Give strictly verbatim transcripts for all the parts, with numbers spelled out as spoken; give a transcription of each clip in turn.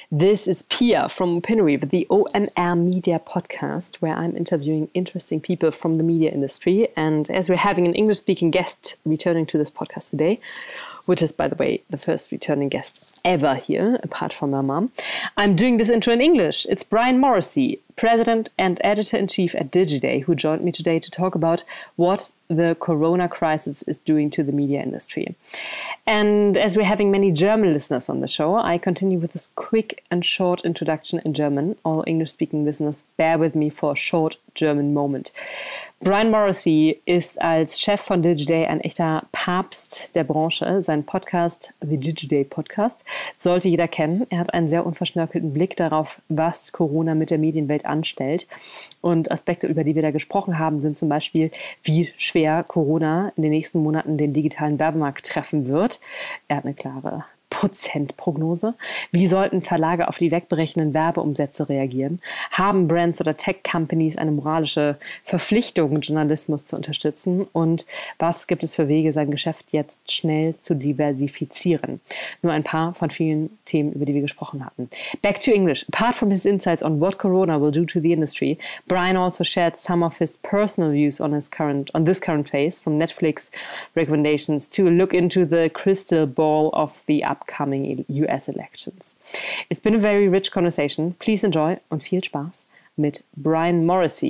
This is Pia from Opinory, the O N R Media podcast, where I'm interviewing interesting people from the media industry. And as we're having an English-speaking guest returning to this podcast today, which is, by the way, the first returning guest ever here, apart from my mom, I'm doing this intro in English. It's Brian Morrissey, president and editor-in-chief at Digiday, who joined me today to talk about what the corona crisis is doing to the media industry. And as we're having many German listeners on the show, I continue with this quick and short introduction in German. All English-speaking listeners, bear with me for a short German moment. Brian Morrissey ist als Chef von Digiday ein echter Papst der Branche. Sein Podcast, The Digiday Podcast, sollte jeder kennen. Er hat einen sehr unverschnörkelten Blick darauf, was Corona mit der Medienwelt anstellt. Und Aspekte, über die wir da gesprochen haben, sind zum Beispiel, wie schwer Corona in den nächsten Monaten den digitalen Werbemarkt treffen wird. Er hat eine klare Prozentprognose. Wie sollten Verlage auf die wegbrechenden Werbeumsätze reagieren? Haben Brands oder Tech-Companies eine moralische Verpflichtung, Journalismus zu unterstützen? Und was gibt es für Wege, sein Geschäft jetzt schnell zu diversifizieren? Nur ein paar von vielen Themen, über die wir gesprochen hatten. Back to English. Apart from his insights on what Corona will do to the industry, Brian also shared some of his personal views on his current, on this current phase, from Netflix recommendations to a look into the crystal ball of the upcoming U S elections. It's been a very rich conversation. Please enjoy und viel Spaß mit Brian Morrissey.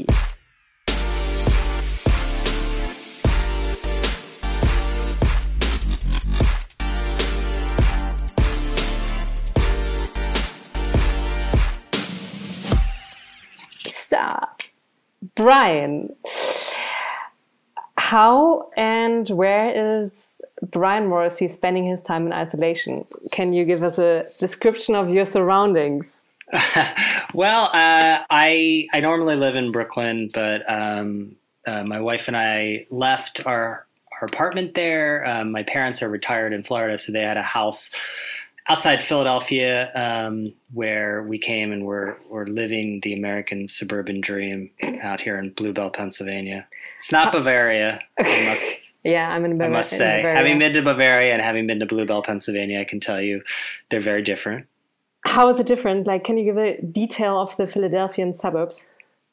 Stop. Brian, how and where is Brian Morrissey spending his time in isolation? Can you give us a description of your surroundings? well, uh, I I normally live in Brooklyn, but um, uh, my wife and I left our, our apartment there. Um, my parents are retired in Florida, so they had a house outside Philadelphia um, where we came and we're, we're living the American suburban dream out here in Bluebell, Pennsylvania. It's not Bavaria, I must Yeah, I'm in Bavaria. I must say, having been to Bavaria and having been to Bluebell, Pennsylvania, I can tell you they're very different. How is it different? Like, can you give a detail of the Philadelphian suburbs?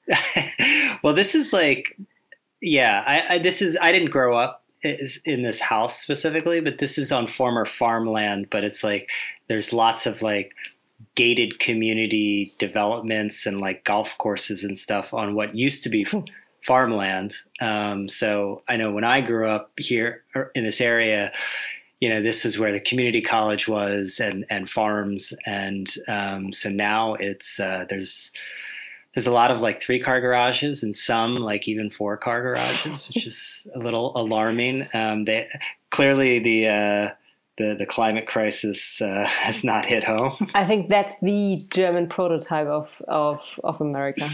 well, this is like, yeah, I, I this is I didn't grow up in this house specifically, but this is on former farmland. But it's like there's lots of like gated community developments and like golf courses and stuff on what used to be farmland. Um, so I know when I grew up here in this area, you know, this was where the community college was and, and farms. And um, so now it's uh, there's there's a lot of like three car garages and some like even four car garages, which is a little alarming. Um, they clearly the uh, the the climate crisis uh, has not hit home. I think that's the German prototype of of, of America.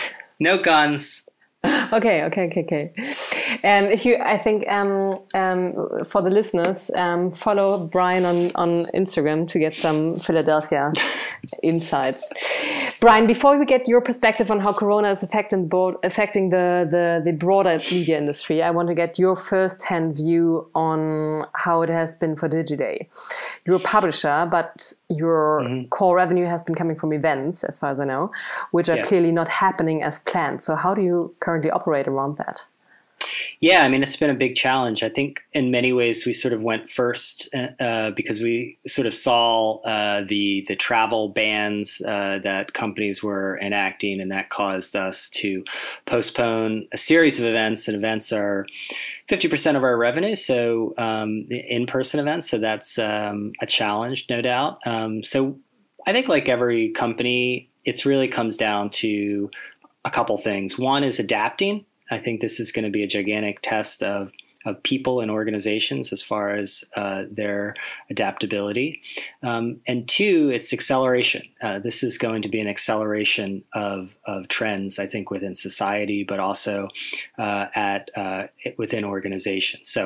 No guns. Okay, okay, okay, okay. Um, if you, I think um, um, for the listeners, um, follow Brian on, on Instagram to get some Philadelphia insights. Brian, before we get your perspective on how Corona is affecting, board, affecting the, the, the broader media industry, I want to get your first-hand view on how it has been for Digiday. You're a publisher, but your mm-hmm. core revenue has been coming from events, as far as I know, which are yeah. clearly not happening as planned. So how do you currently operate around that? Yeah, I mean, it's been a big challenge. I think in many ways we sort of went first uh, because we sort of saw uh, the the travel bans uh, that companies were enacting, and that caused us to postpone a series of events. And events are fifty percent of our revenue, so um, in-person events. So that's um, a challenge, no doubt. Um, so I think like every company, it really comes down to a couple things. One is adapting. I think this is going to be a gigantic test of of people and organizations as far as uh, their adaptability. Um, and two, it's acceleration. Uh, this is going to be an acceleration of of trends, I think, within society, but also uh, at uh, within organizations. So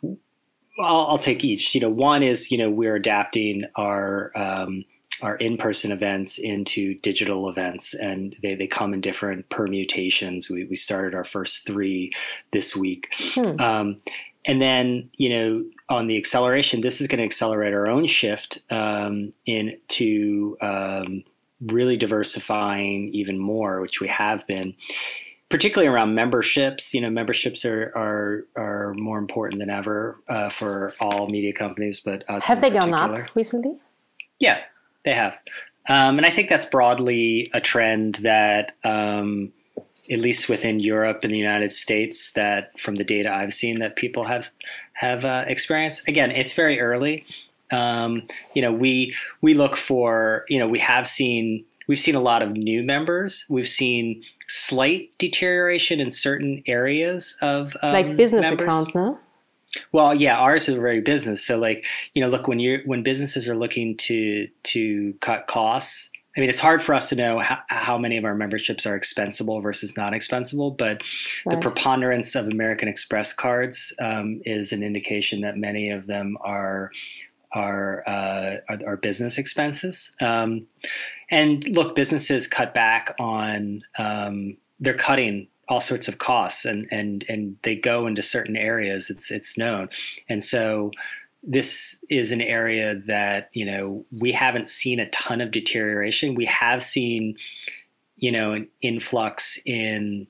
I'll, I'll take each. You know, one is, you know, we're adapting our um, our in-person events into digital events, and they, they come in different permutations. We we started our first three this week. Hmm. Um, and then, you know, on the acceleration, this is going to accelerate our own shift um, into um, really diversifying even more, which we have been, particularly around memberships. You know, memberships are are, are more important than ever uh, for all media companies, but us have in they particular. gone up recently? Yeah, they have. Um, and I think that's broadly a trend that, um, at least within Europe and the United States, that from the data I've seen, that people have have uh, experienced. Again, it's very early. Um, you know, we we look for, you know, we have seen we've seen a lot of new members. We've seen slight deterioration in certain areas of um, like business members. accounts, no? Well, yeah, ours is very business. So, like, you know, look, when you when businesses are looking to to cut costs, I mean, it's hard for us to know how, how many of our memberships are expensible versus not expensible, but right. the preponderance of American Express cards um, is an indication that many of them are are uh, are, are business expenses. Um, and look, businesses cut back on um, they're cutting all sorts of costs, and and and they go into certain areas. It's it's known, and so this is an area that, you know, we haven't seen a ton of deterioration. We have seen, you know, an influx in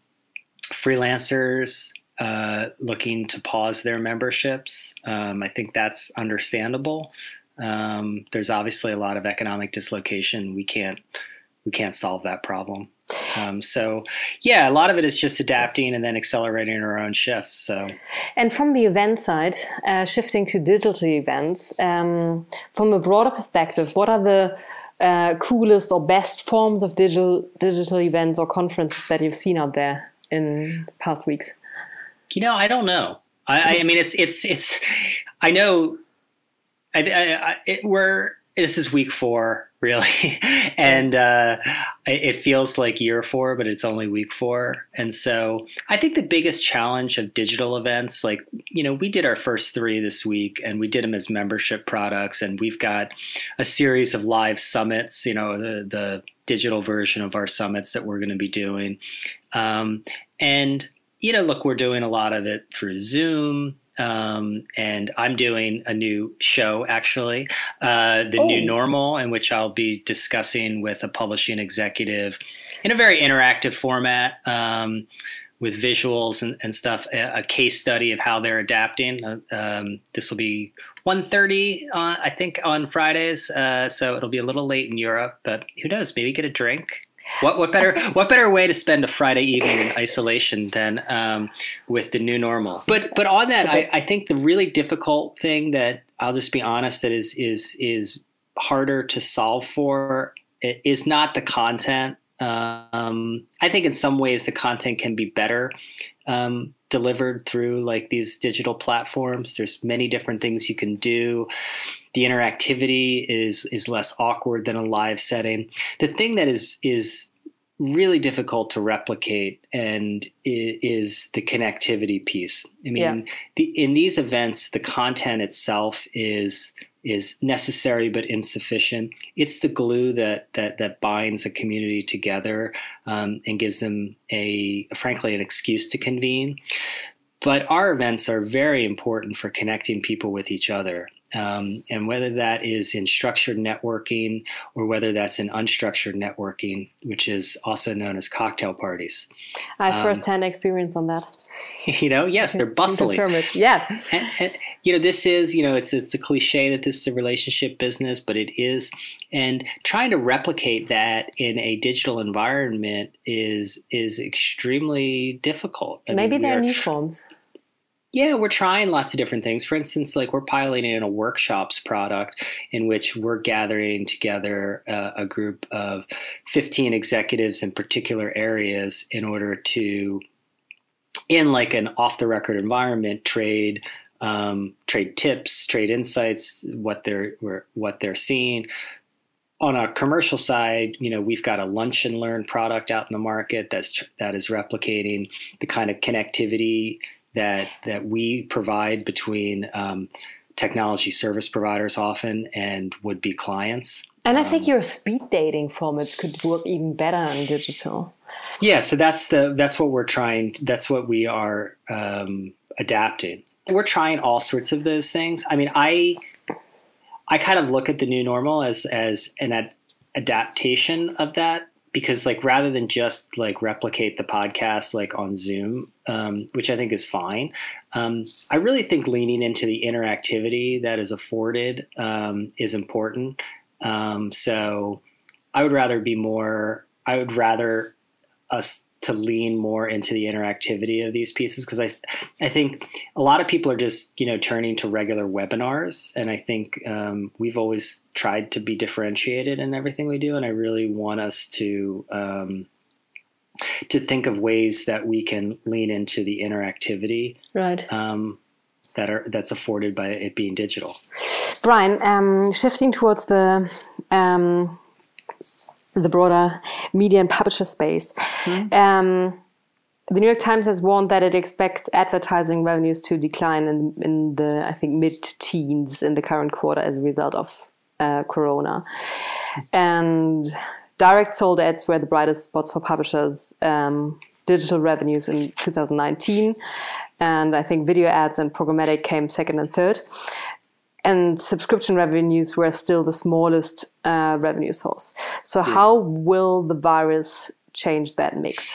freelancers uh, looking to pause their memberships. Um, I think that's understandable. Um, there's obviously a lot of economic dislocation. We can't we can't solve that problem. Um, so, yeah, a lot of it is just adapting and then accelerating our own shifts. So, and from the event side, uh, shifting to digital events, um, from a broader perspective, what are the uh, coolest or best forms of digital digital events or conferences that you've seen out there in the past weeks? You know, I don't know. I, I mean, it's it's it's. I know. I, I, I it, we're. This is week four, really, and uh, it feels like year four, but it's only week four. And so I think the biggest challenge of digital events, like, you know, we did our first three this week, and we did them as membership products, and we've got a series of live summits, you know, the, the digital version of our summits that we're going to be doing. Um, and, you know, look, we're doing a lot of it through Zoom. Um, and I'm doing a new show, actually, uh, The oh. New Normal, in which I'll be discussing with a publishing executive in a very interactive format um, with visuals and, and stuff, a, a case study of how they're adapting. Uh, um, this will be one thirty, uh, I think, on Fridays. Uh, so it'll be a little late in Europe, but who knows? Maybe get a drink. What what better what better way to spend a Friday evening in isolation than um, with the new normal? But but on that, I, I think the really difficult thing that I'll just be honest that is is is harder to solve for is not the content. Um, I think in some ways the content can be better um, delivered through like these digital platforms. There's many different things you can do. The interactivity is is less awkward than a live setting. The thing that is is really difficult to replicate and is the connectivity piece. I mean, yeah. the, in these events, the content itself is is necessary but insufficient. It's the glue that that that binds a community together um, and gives them a, frankly, an excuse to convene. But our events are very important for connecting people with each other. Um, and whether that is in structured networking or whether that's in unstructured networking, which is also known as cocktail parties. I have um, firsthand experience on that. You know, yes, they're bustling. Yeah. And, and, you know, this is, you know, it's it's a cliche that this is a relationship business, but it is. And trying to replicate that in a digital environment is is extremely difficult. I Maybe mean, there are are new tr- forms. Yeah, we're trying lots of different things. For instance, like we're piloting in a workshops product in which we're gathering together uh, a group of fifteen executives in particular areas in order to, in like an off-the-record environment, trade um, trade tips, trade insights, what they're what they're seeing. On a commercial side, you know, we've got a lunch and learn product out in the market that's that is replicating the kind of connectivity that that we provide between um, technology service providers often and would-be clients. And I think um, your speed dating formats could work even better in digital. Yeah, so that's the that's what we're trying. That's what we are um, adapting. we're trying all sorts of those things. I mean, I I kind of look at the new normal as as an ad- adaptation of that, because like rather than just like replicate the podcast like on Zoom, um, which I think is fine, um, I really think leaning into the interactivity that is afforded um, is important. Um, so I would rather be more. I would rather us to lean more into the interactivity of these pieces, because I, I think a lot of people are just, you know, turning to regular webinars. And I think um, we've always tried to be differentiated in everything we do. And I really want us to, um, to think of ways that we can lean into the interactivity right. um, that are, that's afforded by it being digital. Brian, um, shifting towards the, um, the broader media and publisher space. Mm-hmm. Um, the New York Times has warned that it expects advertising revenues to decline in, in the, I think, mid-teens in the current quarter as a result of uh, Corona. And direct sold ads were the brightest spots for publishers' um, digital revenues in two thousand nineteen. And I think video ads and programmatic came second and third. And subscription revenues were still the smallest uh, revenue source. So yeah. How will the virus change that mix?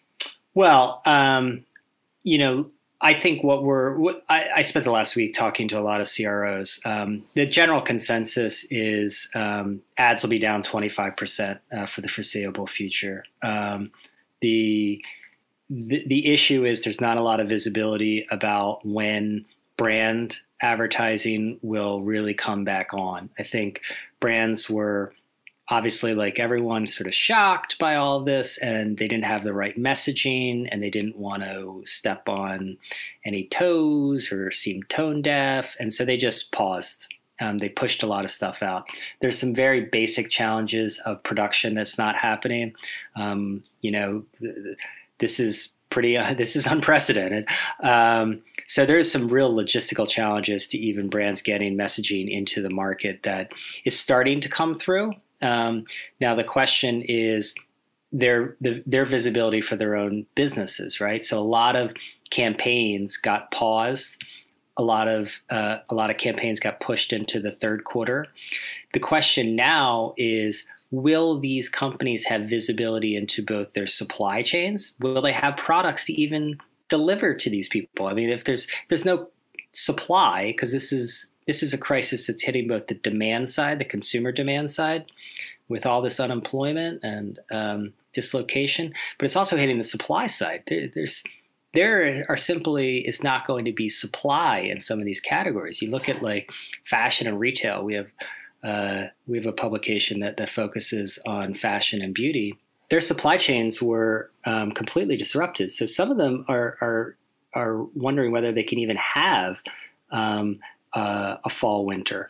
Well, um, you know, I think what we're, what I, I spent the last week talking to a lot of C R Os. Um, the general consensus is um, ads will be down twenty-five percent uh, for the foreseeable future. Um, the, the the issue is there's not a lot of visibility about when brand advertising will really come back on. I think brands were obviously, like everyone, sort of shocked by all of this, and they didn't have the right messaging, and they didn't want to step on any toes or seem tone deaf. And so they just paused. Um, they pushed a lot of stuff out. There's some very basic challenges of production that's not happening. Um, you know, th- this is pretty, uh, this is unprecedented. Um, so there's some real logistical challenges to even brands getting messaging into the market that is starting to come through. Um, now the question is their, the, their visibility for their own businesses, right? So a lot of campaigns got paused. A lot of, uh, a lot of campaigns got pushed into the third quarter. The question now is, will these companies have visibility into both their supply chains? Will they have products to even deliver to these people? I mean, if there's there's no supply, because this is this is a crisis that's hitting both the demand side, the consumer demand side, with all this unemployment and um, dislocation, but it's also hitting the supply side. There, there's there are simply is not going to be supply in some of these categories. You look at like fashion and retail. We have uh, we have a publication that that focuses on fashion and beauty. Their supply chains were um, completely disrupted. So some of them are are are wondering whether they can even have um, uh, a fall winter.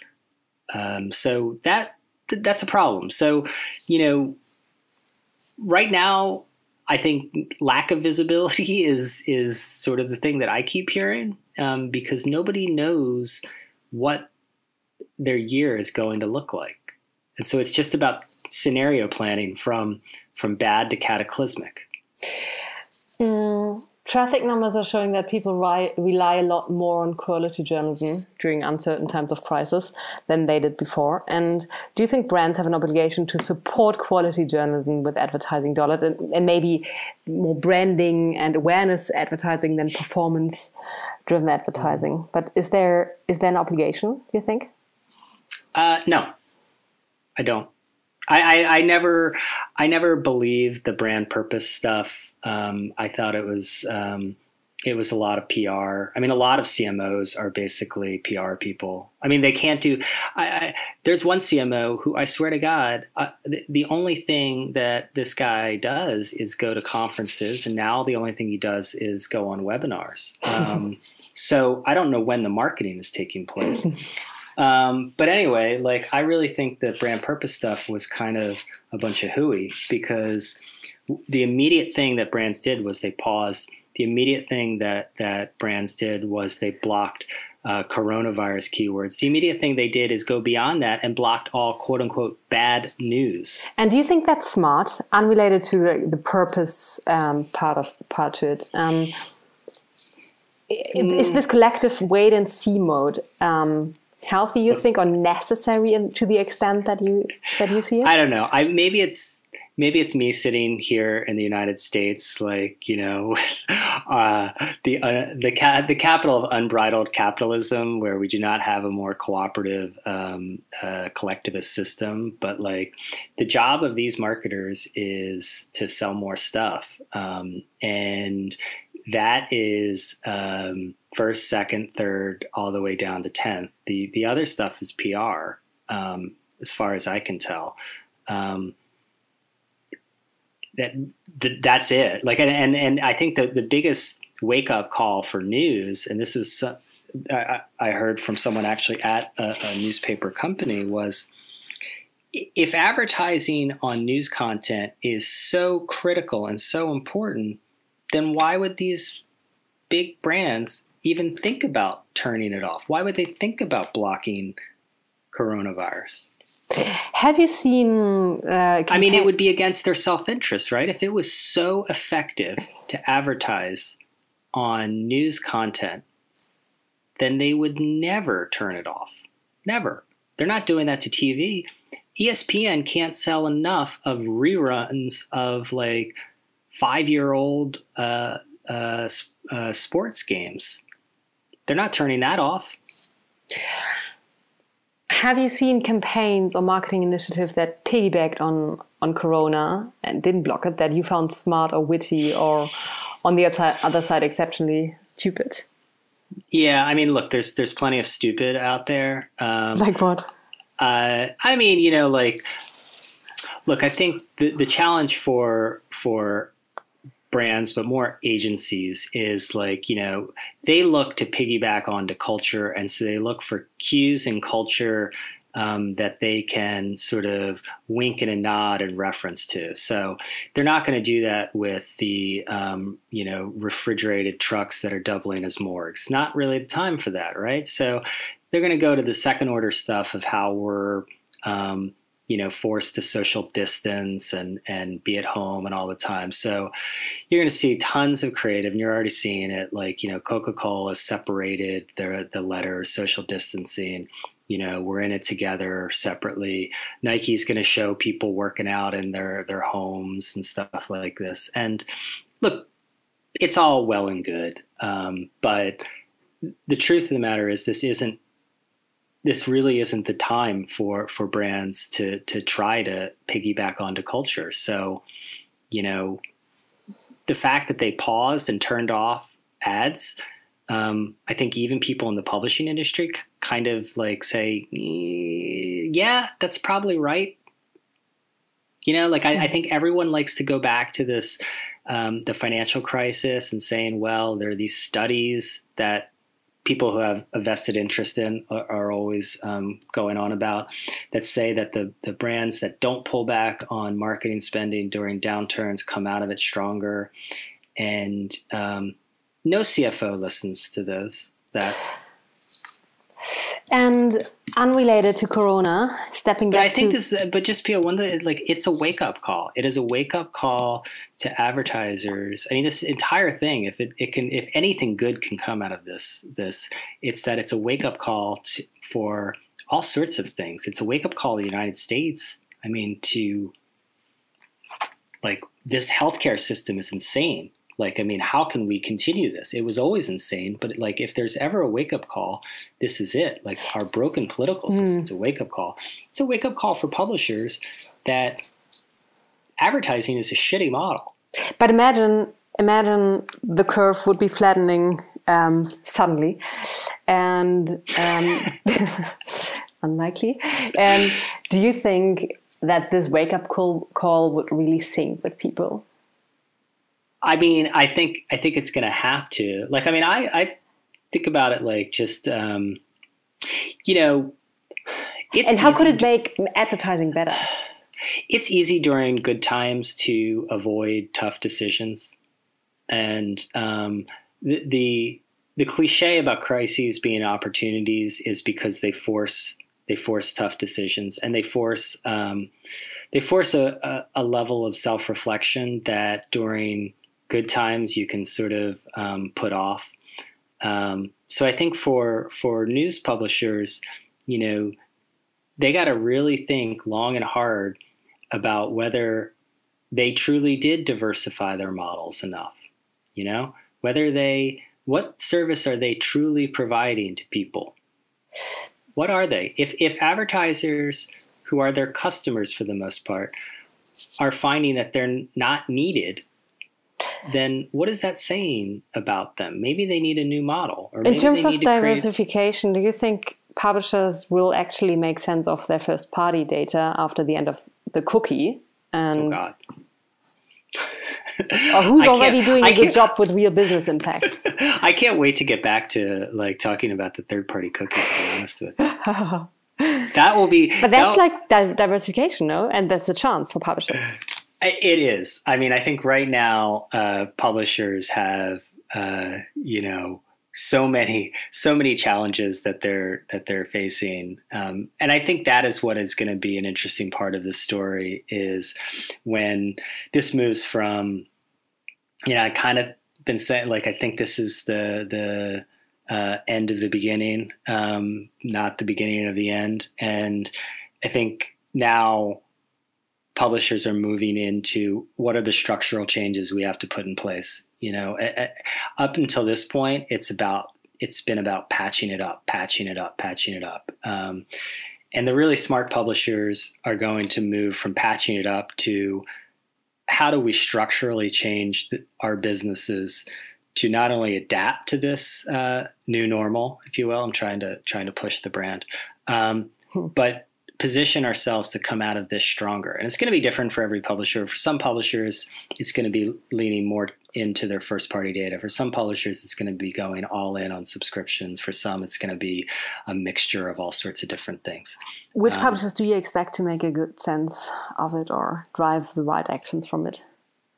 Um, so that th- that's a problem. So you know, right now, I think lack of visibility is is sort of the thing that I keep hearing, um, because nobody knows what their year is going to look like. And so it's just about scenario planning from from bad to cataclysmic. Mm, traffic numbers are showing that people ri- rely a lot more on quality journalism during uncertain times of crisis than they did before. And do you think brands have an obligation to support quality journalism with advertising dollars and, and maybe more branding and awareness advertising than performance-driven advertising? Mm. But is there is there an obligation, do you think? Uh, no, I don't. I, I, I never, I never believed the brand purpose stuff. Um, I thought it was, um, it was a lot of P R. I mean, a lot of C M Os are basically P R people. I mean, they can't do. I, I, there's one C M O who I swear to God, uh, the, the only thing that this guy does is go to conferences, and now the only thing he does is go on webinars. Um, so I don't know when the marketing is taking place. Um, but anyway, like I really think that brand purpose stuff was kind of a bunch of hooey, because the immediate thing that brands did was they paused. The immediate thing that, that brands did was they blocked uh, coronavirus keywords. The immediate thing they did is go beyond that and blocked all quote unquote bad news. And do you think that's smart, unrelated to the, the purpose um, part of part to it? Um, is this collective wait and see mode um, healthy, you think, or necessary in, to the extent that you that you see it? I don't know. I maybe it's maybe it's me sitting here in the United States, like, you know, uh, the uh, the ca- the capital of unbridled capitalism, where we do not have a more cooperative um, uh, collectivist system. But like, the job of these marketers is to sell more stuff, um, and that is um, first, second, third, all the way down to tenth. The the other stuff is P R, um, as far as I can tell. Um, that, that that's it. Like, and and I think that the biggest wake up call for news, and this was I, I heard from someone actually at a, a newspaper company, was if advertising on news content is so critical and so important, then why would these big brands even think about turning it off? Why would they think about blocking coronavirus? Have you seen? Uh, I mean, it would be against their self-interest, right? If it was so effective to advertise on news content, then they would never turn it off. Never. They're not doing that to T V. E S P N can't sell enough of reruns of like five-year-old uh, uh, uh, sports games. They're not turning that off. Have you seen campaigns or marketing initiatives that piggybacked on, on Corona and didn't block it, that you found smart or witty, or on the other side exceptionally stupid? Yeah, I mean, look, there's there's plenty of stupid out there. Um, like what? Uh, I mean, you know, like, look, I think the, the challenge for for brands, but more agencies, is like, you know, they look to piggyback onto culture. And so they look for cues in culture um, that they can sort of wink and a nod and reference to. So they're not going to do that with the, um, you know, refrigerated trucks that are doubling as morgues. Not really the time for that, right? So they're going to go to the second order stuff of how we're, um, you know, forced to social distance and, and be at home and all the time. So you're going to see tons of creative, and you're already seeing it. Like, you know, Coca-Cola separated the, the letters, social distancing. You know, we're in it together separately. Nike's going to show people working out in their, their homes and stuff like this. And look, it's all well and good. Um, but the truth of the matter is this isn't, this really isn't the time for, for brands to, to try to piggyback onto culture. So, you know, the fact that they paused and turned off ads, um, I think even people in the publishing industry kind of like say, yeah, that's probably right. You know, like I, I think everyone likes to go back to this, um, the financial crisis, and saying, well, there are these studies that people who have a vested interest in are, are always um, going on about, that say that the, the brands that don't pull back on marketing spending during downturns come out of it stronger. And um, no C F O listens to those. That. And unrelated to Corona, stepping back. But I think to- this, but just Pia, one that like it's a wake up call. It is a wake up call to advertisers. I mean, this entire thing, if it, it can, if anything good can come out of this, this, it's that it's a wake up call to, for all sorts of things. It's a wake up call to the United States. I mean, to like, this healthcare system is insane. Like, I mean, how can we continue this? It was always insane, but like, if there's ever a wake up call, this is it. Like, our broken political system, it's a wake up call. It's a wake up call for publishers that advertising is a shitty model. But imagine, imagine the curve would be flattening um, suddenly, and um, unlikely. And do you think that this wake up call call would really sink with people? I mean, I think I think it's going to have to. Like, I mean, I, I think about it like just, um, you know, it's and how could it to, make advertising better? It's easy during good times to avoid tough decisions, and um, the, the the cliche about crises being opportunities is because they force they force tough decisions, and they force um, they force a, a, a level of self-reflection that during good times you can sort of um, put off. Um, so I think for for news publishers, you know, they got to really think long and hard about whether they truly did diversify their models enough. You know, whether they what service are they truly providing to people? What are they? If if advertisers who are their customers for the most part are finding that they're not needed, then what is that saying about them? Maybe they need a new model. Or maybe in terms they of need to create... diversification, do you think publishers will actually make sense of their first party data after the end of the cookie? And oh God. or who's already doing a good job with real business impact? I can't wait to get back to like talking about the third party cookie, to be honest with you. That will be, but that's like diversification, no? And that's a chance for publishers. It is. I mean, I think right now uh, publishers have, uh, you know, so many, so many challenges that they're that they're facing, um, and I think that is what is going to be an interesting part of this story is when this moves from, you know, I kind of been saying like I think this is the the Uh, end of the beginning, um, not the beginning of the end. And I think now publishers are moving into what are the structural changes we have to put in place. You know, a, a, up until this point, it's about it's been about patching it up, patching it up, patching it up. Um, and the really smart publishers are going to move from patching it up to how do we structurally change the, our businesses to not only adapt to this uh, new normal, if you will. I'm trying to trying to push the brand, um, but position ourselves to come out of this stronger. And it's going to be different for every publisher. For some publishers, it's going to be leaning more into their first party data. For some publishers, it's going to be going all in on subscriptions. For some, it's going to be a mixture of all sorts of different things. Which um, publishers do you expect to make a good sense of it or drive the right actions from it?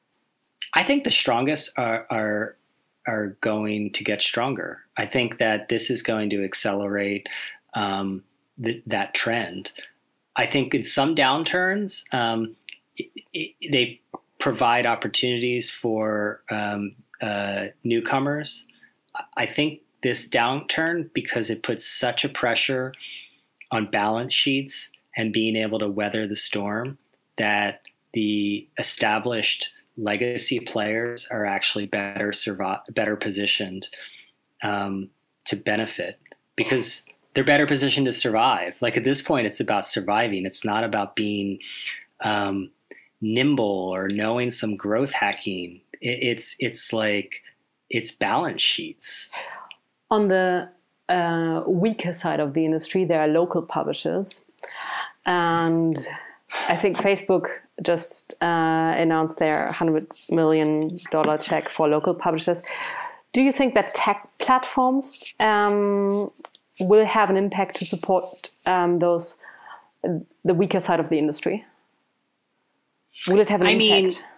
I think the strongest are, are are going to get stronger. I think that this is going to accelerate um, th- that trend. I think in some downturns, um, it, it, they provide opportunities for um, uh, newcomers. I think this downturn, because it puts such a pressure on balance sheets and being able to weather the storm, that the established legacy players are actually better survive, better positioned um, to benefit because they're better positioned to survive. Like at this point, it's about surviving. It's not about being um, nimble or knowing some growth hacking. It, it's it's like it's balance sheets. On the uh, weaker side of the industry, there are local publishers, and I think Facebook just uh, announced their one hundred million dollars check for local publishers. Do you think that tech platforms um, will have an impact to support um, those the weaker side of the industry? Will it have an I impact? mean,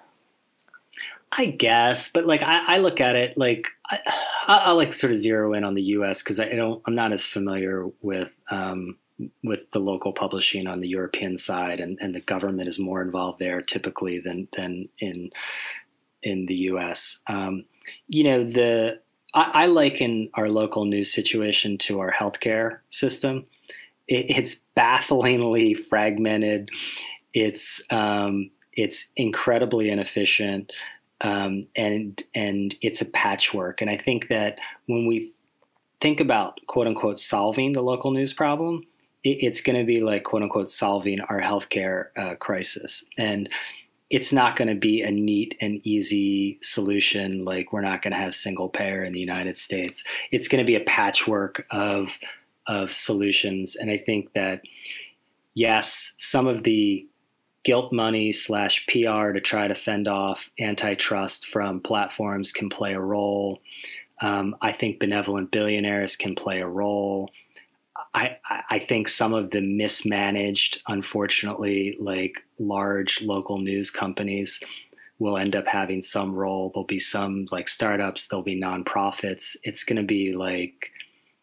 I guess, but like I, I look at it like I, I'll like sort of zero in on the U S because I don't I'm not as familiar with um, with the local publishing on the European side, and, and the government is more involved there typically than than in in the U S. Um, you know, the I, I liken our local news situation to our healthcare system. It, it's bafflingly fragmented. It's um, it's incredibly inefficient. Um, and and it's a patchwork. And I think that when we think about, quote unquote, solving the local news problem, it, it's going to be like, quote unquote, solving our healthcare uh, crisis. And it's not going to be a neat and easy solution. Like we're not going to have single payer in the United States. It's going to be a patchwork of of solutions. And I think that, yes, some of the guilt money slash P R to try to fend off antitrust from platforms can play a role. Um, I think benevolent billionaires can play a role. I, I think some of the mismanaged, unfortunately, like large local news companies will end up having some role. There'll be some like startups, there'll be nonprofits. It's going to be like,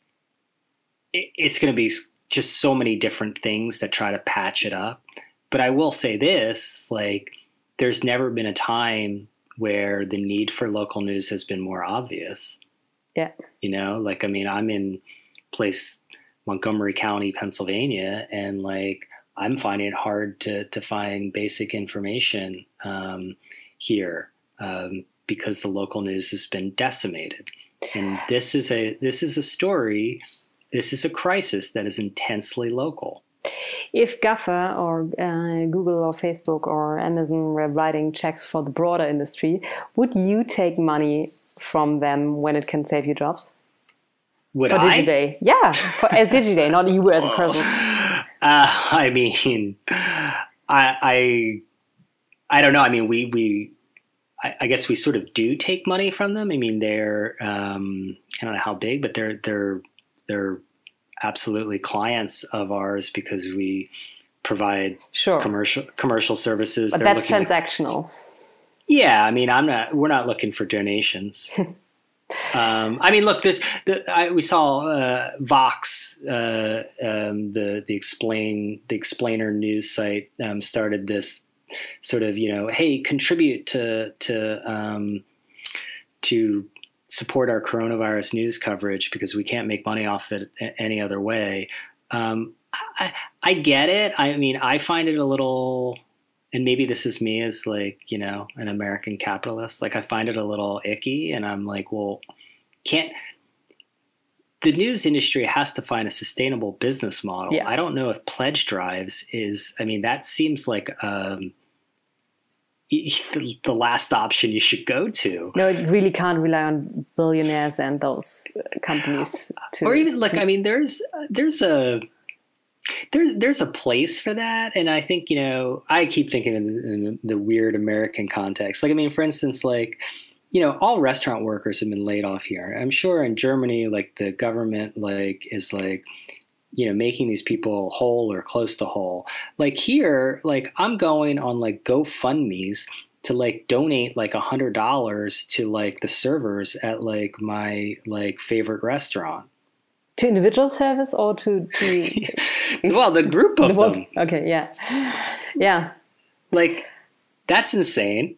it, it's going to be just so many different things that try to patch it up. But I will say this, like, there's never been a time where the need for local news has been more obvious. Yeah. You know, like, I mean, I'm in place Montgomery County, Pennsylvania, and like I'm finding it hard to to find basic information um, here um, because the local news has been decimated. And this is a this is a story. This is a crisis that is intensely local. If GAFA or uh, Google or Facebook or Amazon were writing checks for the broader industry, would you take money from them when it can save you jobs? Would for I? Digiday? Yeah, for, as Digiday, not you as a person. Uh, I mean, I, I, I don't know. I mean, we, we, I, I guess we sort of do take money from them. I mean, they're, um, I don't know how big, but they're, they're, they're absolutely clients of ours because we provide sure. commercial, commercial services. But they're that's transactional. To, yeah. I mean, I'm not, we're not looking for donations. Um, I mean, look, this, the, I, we saw, uh, Vox, uh, um, the, the explain, the explainer news site, um, started this sort of, you know, hey, contribute to, to, um, to support our coronavirus news coverage because we can't make money off it any other way. Um, I, I get it. I mean, I find it a little, and maybe this is me as like, you know, an American capitalist. Like I find it a little icky and I'm like, well, can't, the news industry has to find a sustainable business model. Yeah. I don't know if pledge drives is, I mean, that seems like um, the, the last option you should go to. No, it really can't rely on billionaires and those companies. To, or even like, to... I mean, there's, there's a, There's there's a place for that, and I think, you know, I keep thinking in the, in the weird American context. Like, I mean, for instance, like, you know, all restaurant workers have been laid off here. I'm sure in Germany, like the government, like is like, you know, making these people whole or close to whole. Like here, like I'm going on like GoFundMe's to like donate like a hundred dollars to like the servers at like my like favorite restaurant. To individual service or to, to well, the group of the them. Okay, yeah. Yeah. Like, that's insane.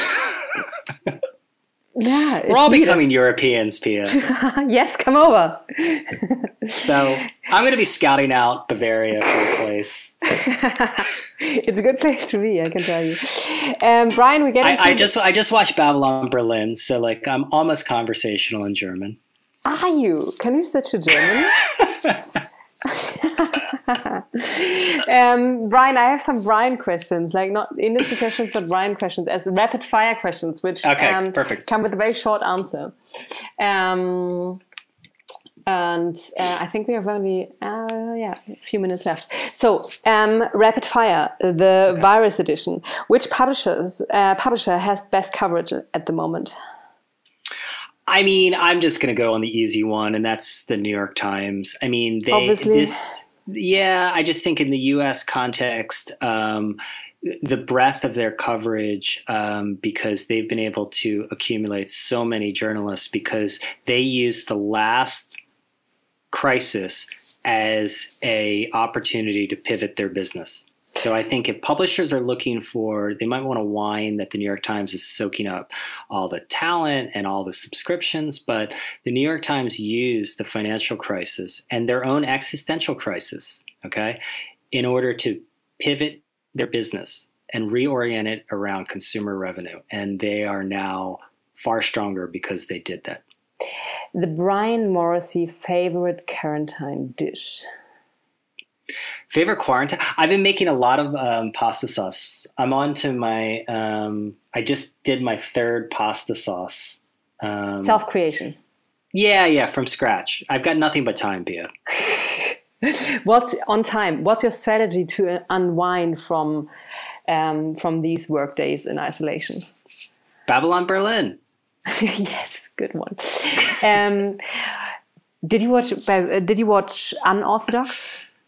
Yeah. We're all needed. Becoming Europeans, Pia. Yes, come over. So I'm going to be scouting out Bavaria for a place. It's a good place to be, I can tell you. Um, Brian, we get. I, I just I just watched Babylon Berlin, so like I'm almost conversational in German. Are you? Can you switch to German? um, Brian, I have some Brian questions, like not industry questions, but Brian questions as rapid fire questions, which okay, um, perfect. come with a very short answer. Um, and uh, I think we have only uh, yeah a few minutes left. So um, rapid fire, the okay. virus edition. Which publishers uh, publisher has best coverage at the moment? I mean, I'm just going to go on the easy one, and that's the New York Times. I mean, they, obviously, this, yeah, I just think in the U S context, um, the breadth of their coverage, um, because they've been able to accumulate so many journalists because they used the last crisis as a opportunity to pivot their business. So I think if publishers are looking for, they might want to whine that the New York Times is soaking up all the talent and all the subscriptions, but the New York Times used the financial crisis and their own existential crisis, okay, in order to pivot their business and reorient it around consumer revenue. And they are now far stronger because they did that. The Brian Morrissey favorite quarantine dish? Favorite quarantine? I've been making a lot of um, pasta sauce. I'm on to my, um, I just did my third pasta sauce. Um, Self-creation. Yeah, yeah, from scratch. I've got nothing but time, Pia. What's on time? What's your strategy to unwind from um, from these work days in isolation? Babylon Berlin. Yes, good one. Um, did you watch? Uh, did you watch Unorthodox?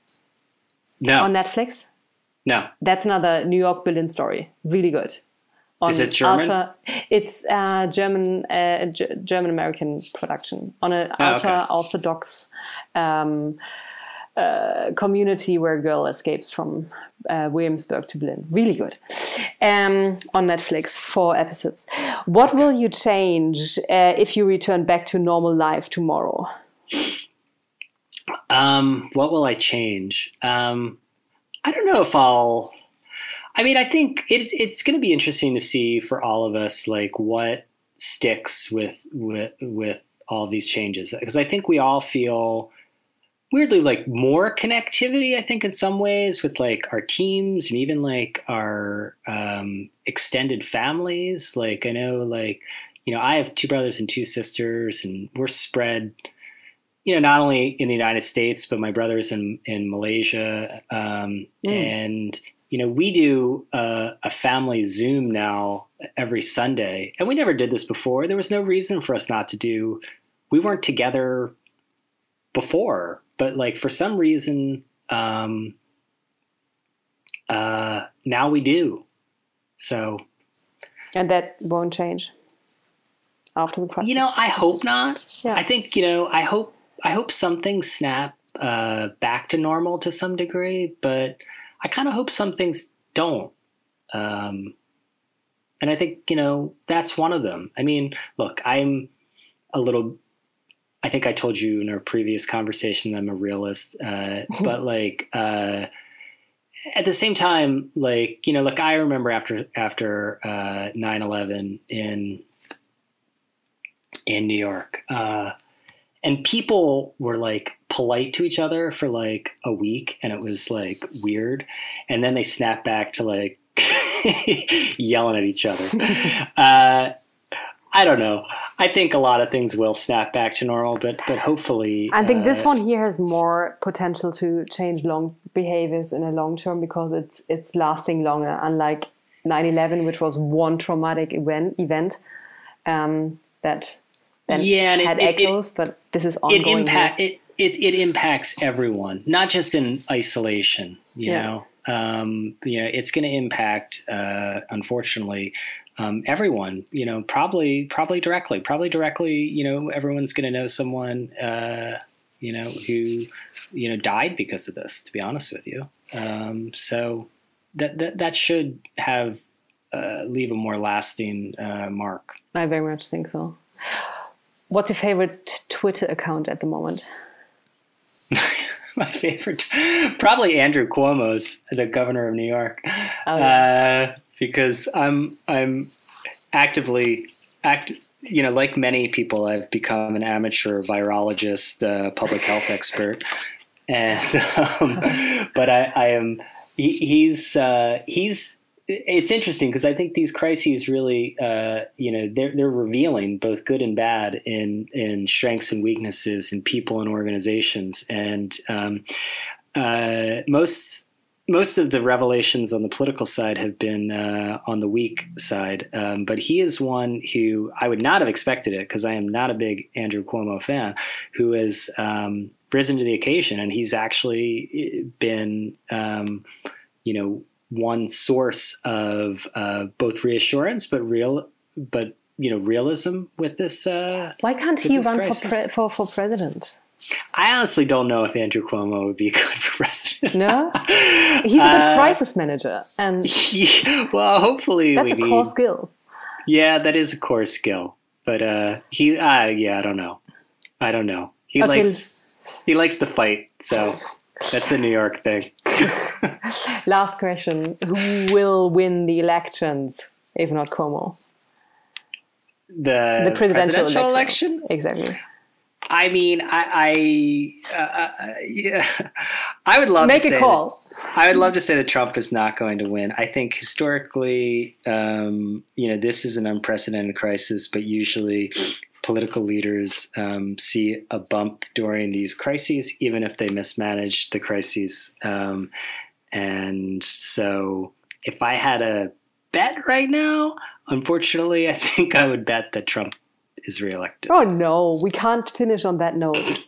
No. On Netflix? No. That's another New York Berlin story. Really good. On Is it German? Ultra, it's a German uh, German American production on an oh, ultra okay. orthodox um, uh, community where a girl escapes from uh, Williamsburg to Berlin. Really good. Um, on Netflix, four episodes. What will you change uh, if you return back to normal life tomorrow? Um, what will I change? Um, I don't know if I'll. I mean, I think it's it's going to be interesting to see for all of us, like what sticks with with with all these changes, because I think we all feel weirdly like more connectivity, I think, in some ways with like our teams and even like our um, extended families. Like I know, like, you know, I have two brothers and two sisters, and we're spread, you know, not only in the United States, but my brother's in, in Malaysia. Um, mm. And, you know, we do uh, a family Zoom now every Sunday, and we never did this before. There was no reason for us not to do. We weren't together before, but like for some reason, um, uh, now we do. So, and that won't change after the crisis. You know, I hope not. Yeah. I think, you know, I hope I hope some things snap uh, back to normal to some degree, but I kind of hope some things don't. Um, and I think, you know, that's one of them. I mean, look, I'm a little. I think I told you in our previous conversation that I'm a realist, uh, but like uh, at the same time, like, you know, like I remember after after uh, nine eleven in in New York, uh, and people were like polite to each other for like a week, and it was like weird, and then they snapped back to like yelling at each other. Uh, I don't know. I think a lot of things will snap back to normal, but but hopefully. I think uh, this one here has more potential to change long behaviors in a long term because it's it's lasting longer. Unlike nine eleven, which was one traumatic event event um, that then yeah, and had it, echoes, it, but this is ongoing. It impact it, it it impacts everyone, not just in isolation. You yeah. know, um, you know, it's going to impact, uh, unfortunately. Um, everyone, you know, probably, probably directly, probably directly, you know, everyone's going to know someone, uh, you know, who, you know, died because of this, to be honest with you. Um, so that, that, that should have, uh, leave a more lasting, uh, mark. I very much think so. What's your favorite Twitter account at the moment? My favorite, probably Andrew Cuomo's, the governor of New York. Oh, yeah. Uh, because I'm I'm actively act you know, like many people, I've become an amateur virologist, uh, public health expert, and um, but I, I am he, he's uh, he's it's interesting because I think these crises really uh, you know they're they're revealing both good and bad in in strengths and weaknesses in people and organizations, and um, uh, most. Most of the revelations on the political side have been uh, on the weak side, um, but he is one who I would not have expected it because I am not a big Andrew Cuomo fan, who has um, risen to the occasion, and he's actually been, um, you know, one source of uh, both reassurance, but real, but you know, realism with this. Uh, Why can't he run for, pre- for for president? I honestly don't know if Andrew Cuomo would be good for president. No, he's a good uh, crisis manager, and yeah, well, hopefully that's we a need, core skill. Yeah, that is a core skill, but uh, he, uh, yeah, I don't know, I don't know. He okay. likes he likes to fight, so that's the New York thing. Last question: who will win the elections if not Cuomo? The, the presidential, presidential election. election, exactly. I mean, I, I uh, yeah, I would love make to say a call. That, I would love to say that Trump is not going to win. I think historically, um, you know, this is an unprecedented crisis, but usually political leaders um, see a bump during these crises, even if they mismanage the crises. Um, and so, if I had a bet right now, unfortunately, I think I would bet that Trump is reelected. Oh no, we can't finish on that note.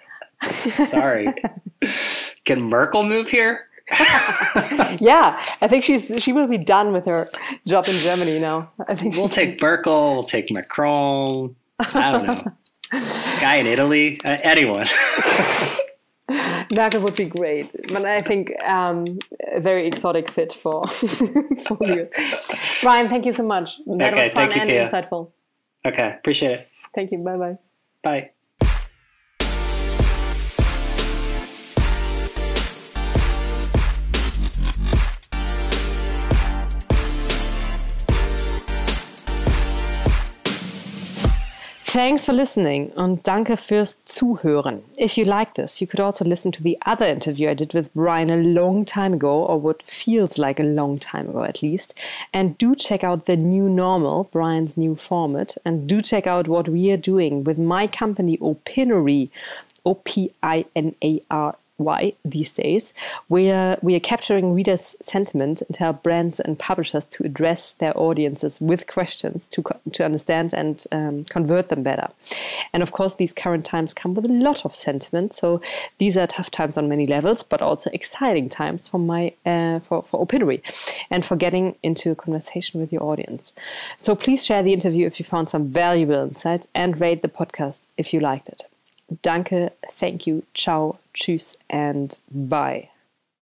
Sorry. Can Merkel move here? Yeah, I think she's she will be done with her job in Germany now. I think we'll take Merkel, we'll take Macron. I don't know. Guy in Italy, uh, anyone. That would be great, but I think um, a very exotic fit for for you. Brian, thank you so much. That okay, was fun thank you, and Kia. insightful. Okay, appreciate it. Thank you. Bye-bye. Bye. Thanks for listening und danke fürs Zuhören. If you like this, you could also listen to the other interview I did with Brian a long time ago, or what feels like a long time ago at least. And do check out The New Normal, Brian's new format. And do check out what we are doing with my company Opinory, O P I N A R Y these days, where we are capturing readers' sentiment and help brands and publishers to address their audiences with questions to to understand and um, convert them better. And of course, these current times come with a lot of sentiment. So these are tough times on many levels, but also exciting times for my uh, for for Opinory and for getting into a conversation with your audience. So please share the interview if you found some valuable insights and rate the podcast if you liked it. Danke, thank you, ciao, tschüss, and bye.